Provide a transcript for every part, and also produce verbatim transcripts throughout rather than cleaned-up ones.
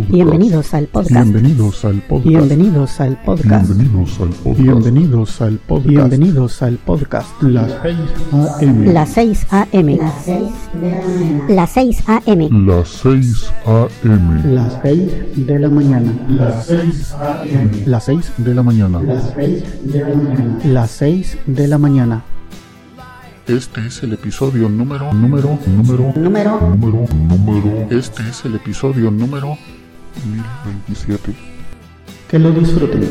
podcast. Bienvenidos al podcast. Bienvenidos al podcast. Bienvenidos al podcast. Bienvenidos al podcast. Bienvenidos al podcast. Bienvenidos al podcast. Las seis a eme. Las seis a eme. Las seis a eme. Las seis de la mañana. Las seis a eme. Las seis de la mañana. Las seis de la mañana. Las seis de la mañana. Este es el episodio número, número, número, Número. número, número. Este es el episodio número mil veintisiete. Que lo disfruten.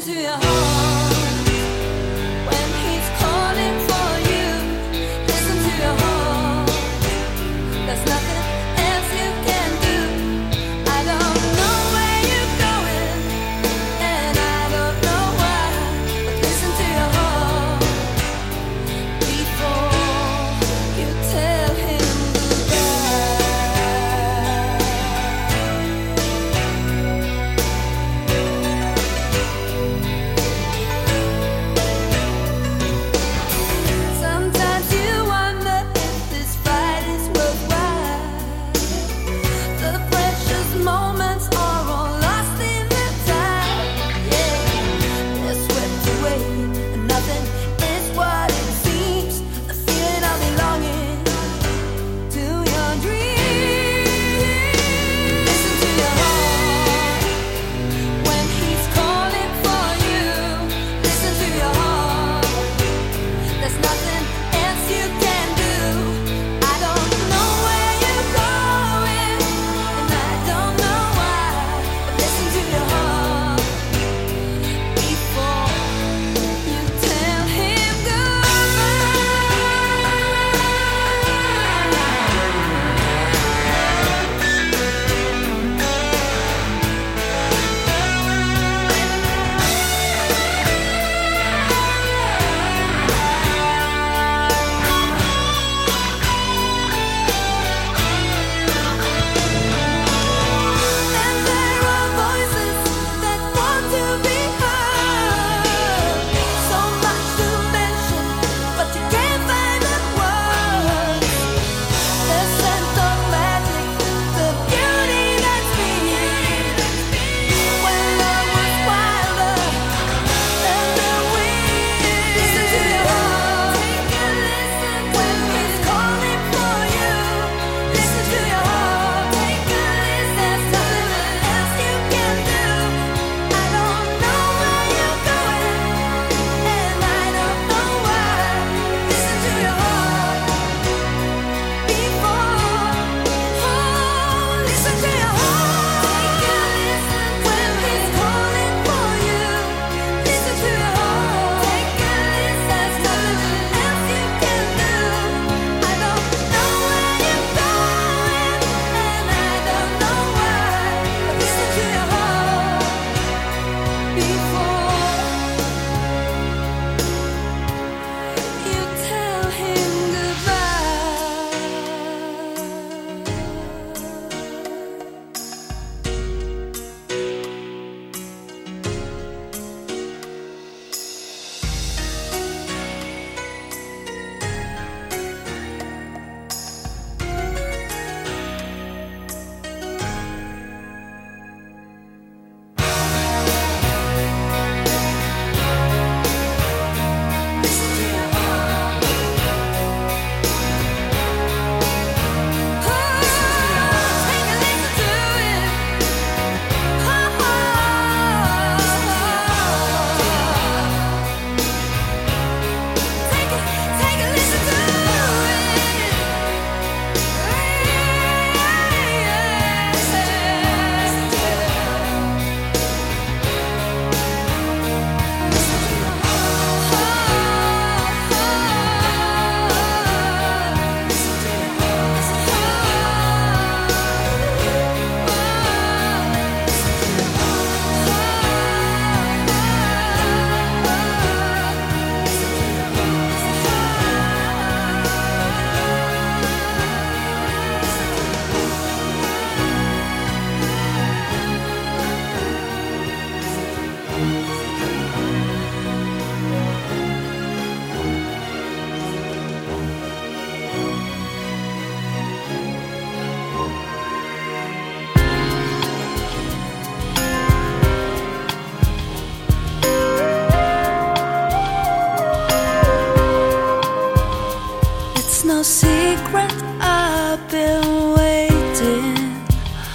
secret, I've been waiting,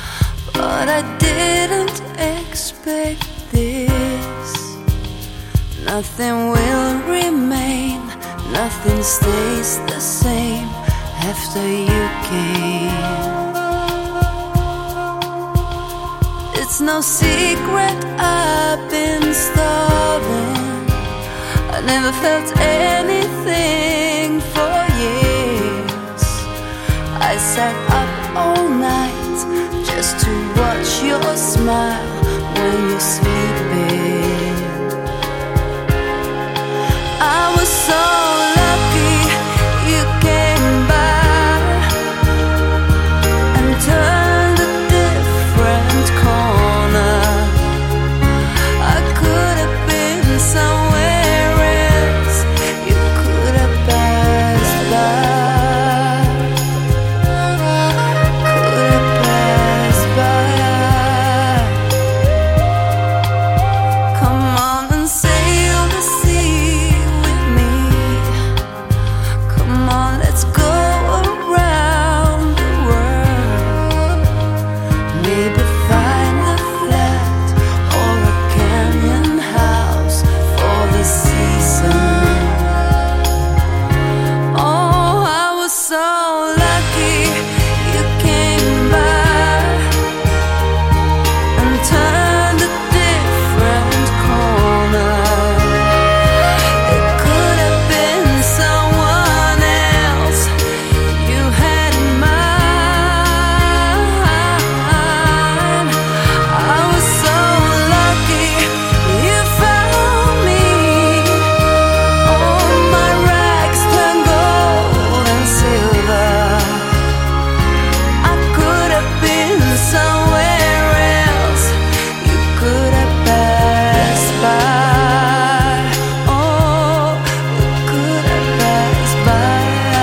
but I didn't expect this. Nothing will remain, nothing stays the same after you came. It's no secret, I've been stalking never felt anything for years. I sat up all night just to watch your smile when you're sleeping. I was so lucky you came by and turned a different corner. I could have been somewhere else. You could have passed by. Could have passed by. Come on and sail the sea with me. Come on, let's go around the world. Maybe find a flat or a canyon house for the season. Oh, I was so lucky you came by and turned a different corner. It could have been someone else you had in mind. I was so lucky you found me. All my rags turned gold and silver. I could have been somewhere else. You could have passed by. Oh, you could have passed by.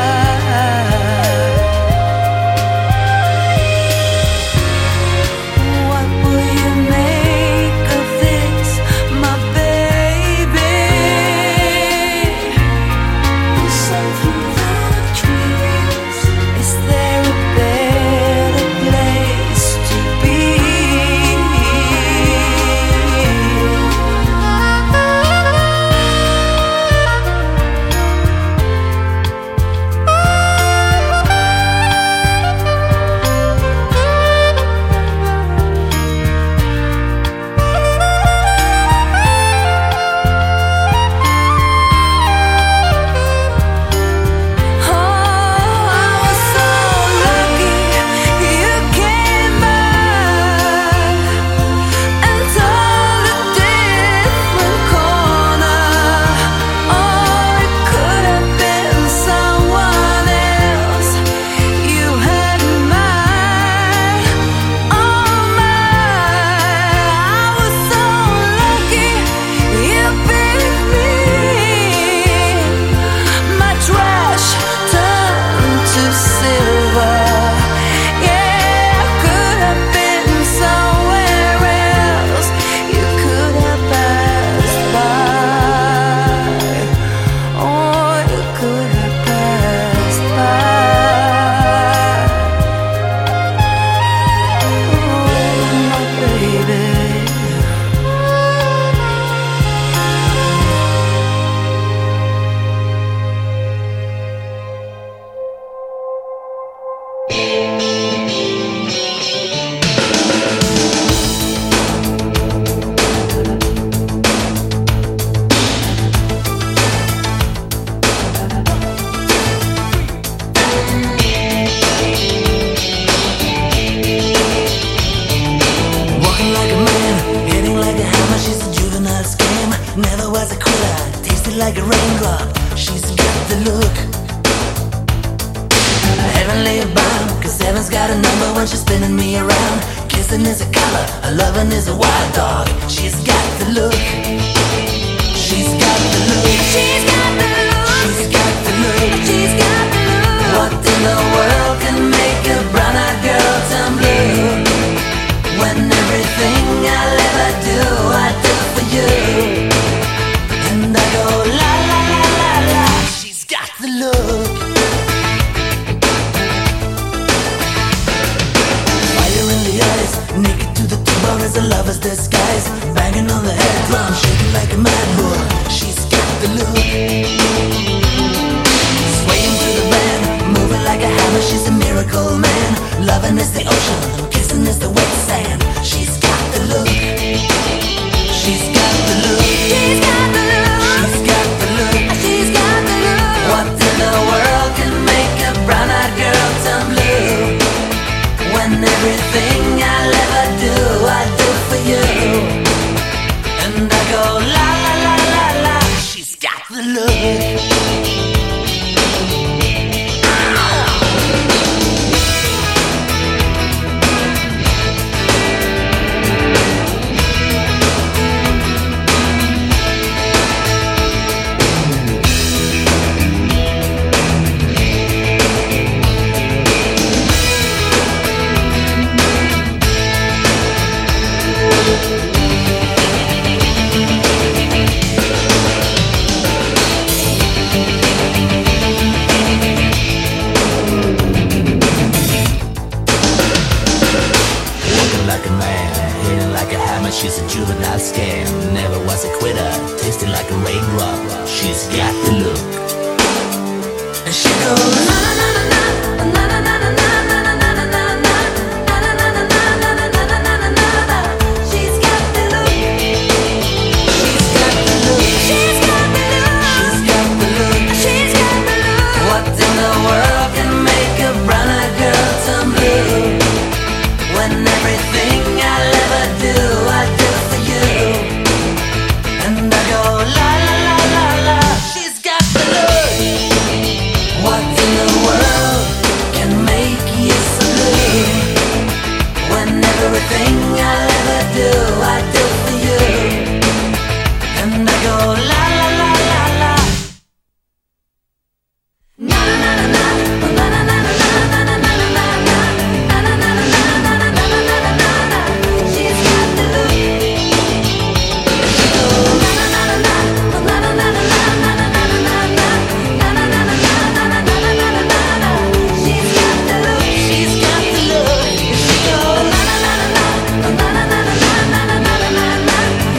What will you make of this, my baby? Something that dreams. Is there a better place to be? Oh, I was so lucky you came by and turned a different corner. Oh, it could have been someone else you had in mind. Oh my, I was so lucky you picked me. My trash turned to silver. Yeah, could have been somewhere else. You could have passed by. Oh, you could have passed by. Oh, my baby. Walking like a man, hitting like a hammer. She's a juvenile scam. Never was a quitter, tasted like a raindrop. She's got the look. Heavenly bound, cause heaven's got a number when she's spinning me around. Kissing is a color, a loving is a wild dog. She's got the look. She's got the look. She's got the look. She's got the look. She's got the look. What in the world can make a brown-eyed girl turn blue? When everything I'll ever do, I do for you. And I go la la la la la. She's got the look. Fire in the eyes, naked to the tumor as a lover's disguise. Banging on the head drum, shaking like a mad bull. She's got the look. Swaying through the band, moving like a hammer. She's a miracle man. Loving is the ocean, kissing is the wet sand. She's got the look. She's got the look. She's got the look. She's got the look. like a man, hitting like a hammer, she's a juvenile scam. Never was a quitter, tasting like a raindrop. She's got the look. And she goes na na na na na na na na na na na na na na na. She's got the look. She's got the look. She's got the look. She's got the look. What in the world can make a brown-eyed girl turn blue? When everything I'll ever do, I do for you. And I go la la la la la. She's got the look. What in the world can make you so blue? When everything I'll ever do, I do for you. And I go la la la la la. Na na na na na na na na na na na na na. She's got the look. She goes na na na na na na na na na na na na na. She's got the look. She's got the look. She goes na na na na na na na na na na na na na na.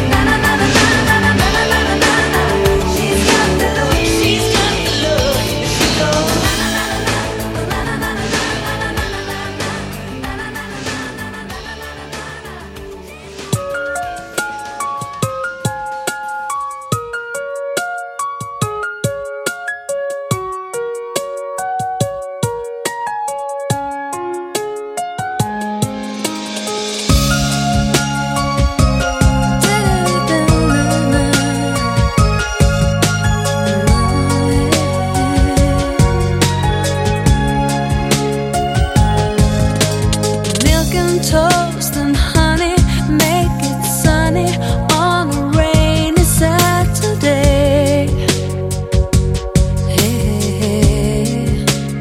She's got the look. She's got the look. She goes na na na na na na na na Milk and toast and honey, make it sunny on a rainy Saturday. Hey, hey, hey.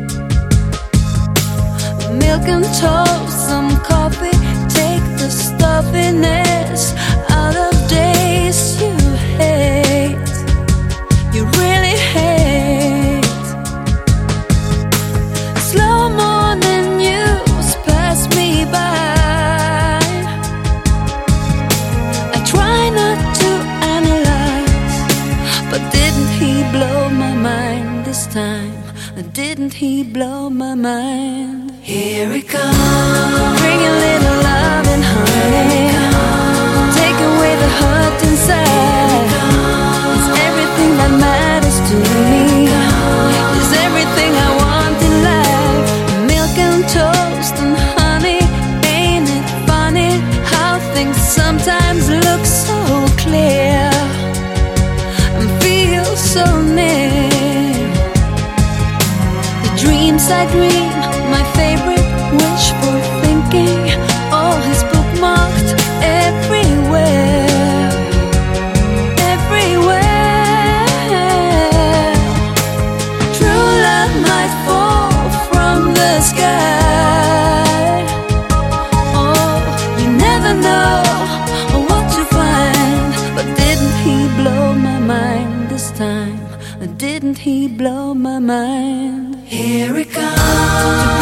Milk and toast, some coffee, take the stuffiness out of days you hate. You really hate. Slow morning news pass me by. I try not to analyze, but didn't he blow my mind this time? Didn't he blow my mind? Here it comes. Bring a little love and honey. Take away the hurt inside. It's everything that matters to me. It's everything I want in life. Milk and toast and honey. Ain't it funny how things sometimes look so clear and feel so near? The dreams I dream, my favorite wishful thinking, all is bookmarked everywhere, everywhere. True love might fall from the sky. Oh, you never know what to find. But didn't he blow my mind this time? Didn't he blow my mind? Here it comes.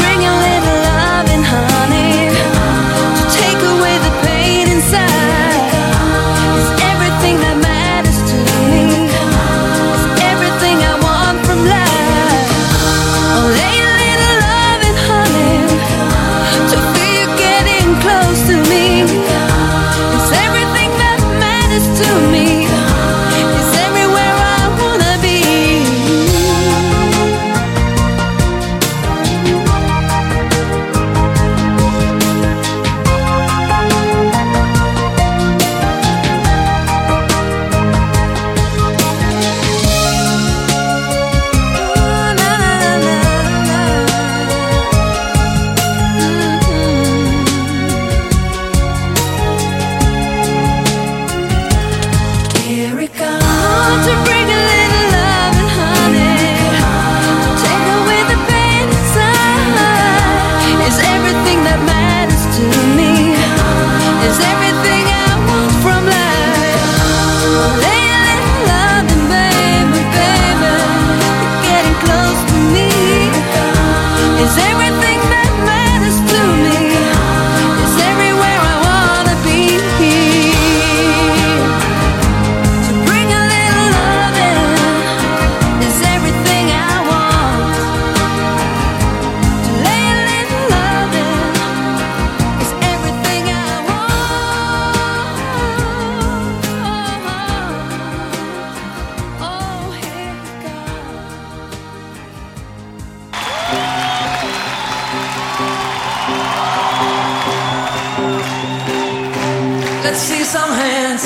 Let's see some hands.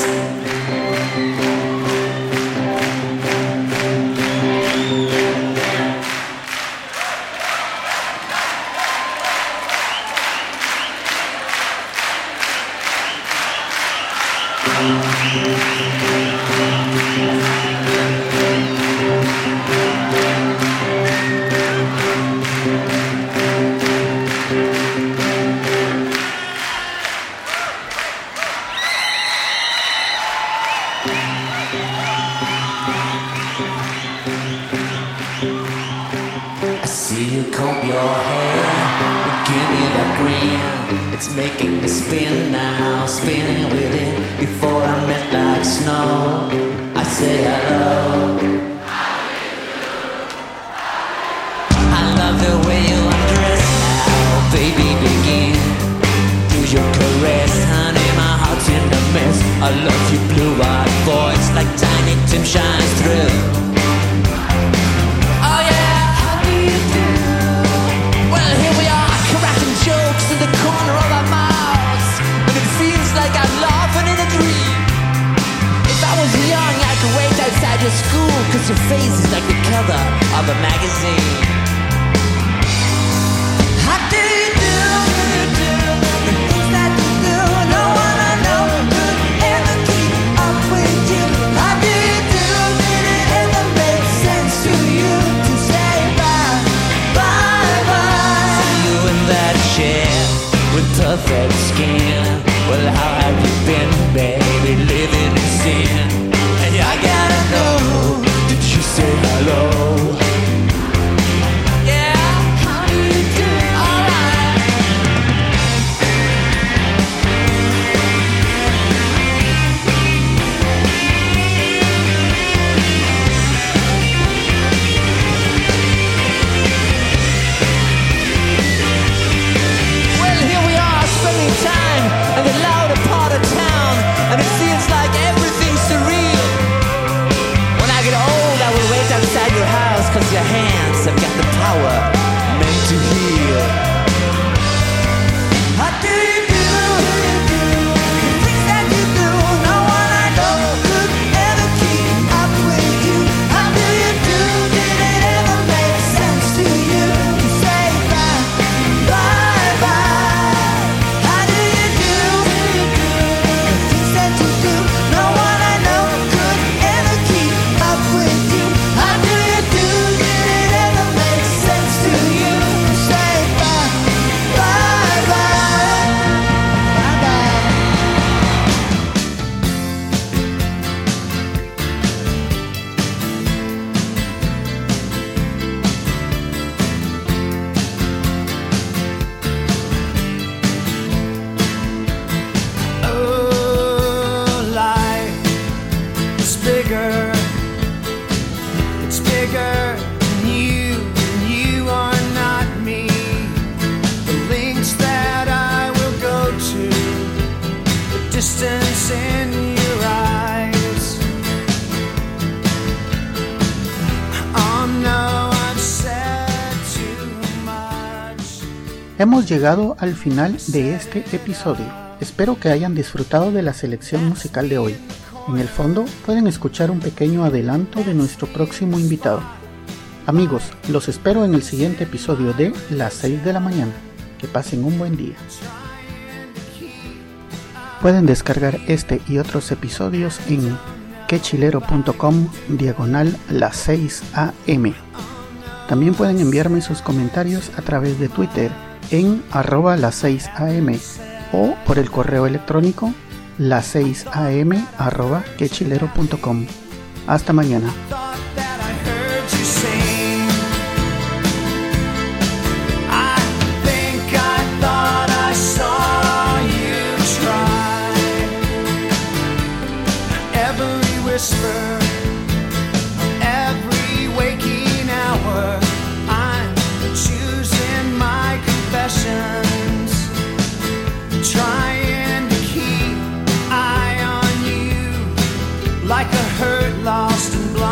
Comb your hair, give me that grin. It's making me spin now, spinning with it. Before I melt like snow, I say hello. I love the way you undress now, baby, begin. Do your caress, honey, my heart's in a mess. I love your blue-eyed voice, like Tiny Tim shines through. Jokes in the corner of our mouths, but it feels like I'm laughing in a dream. If I was young, I could wait outside your school, cause your face is like the cover of a magazine. How do you do, do, the things that you do? No one I know could ever keep up with you. How do you do, did it ever make sense to you to say bye, bye, bye? See you in that with perfect skin. Well, how have you been, baby, living in sin? And I gotta know, did you say hello? Yeah, how do you do? Alright. Spending time in the louder part of town, and it feels like everything's surreal. When I get old, I will wait outside your house, cause your hands have got the power meant to heal. How do you do, the things that you do? No one I know could ever keep up with you. How do you do, did it ever make sense to you to say bye, bye, bye? Distance in your eyes. Oh no, I've said too much. Hemos llegado al final de este episodio. Espero que hayan disfrutado de la selección musical de hoy. En el fondo pueden escuchar un pequeño adelanto de nuestro próximo invitado. Amigos, los espero en el siguiente episodio de Las seis de la mañana. Que pasen un buen día. Pueden descargar este y otros episodios en quechilero.com diagonal las seis a m. También pueden enviarme sus comentarios a través de Twitter en arroba las seis a m o por el correo electrónico las seis a m arroba quechilero punto com. Hasta mañana. Whisper every waking hour. I'm choosing my confessions, trying to keep eye on you like a hurt, lost and blind.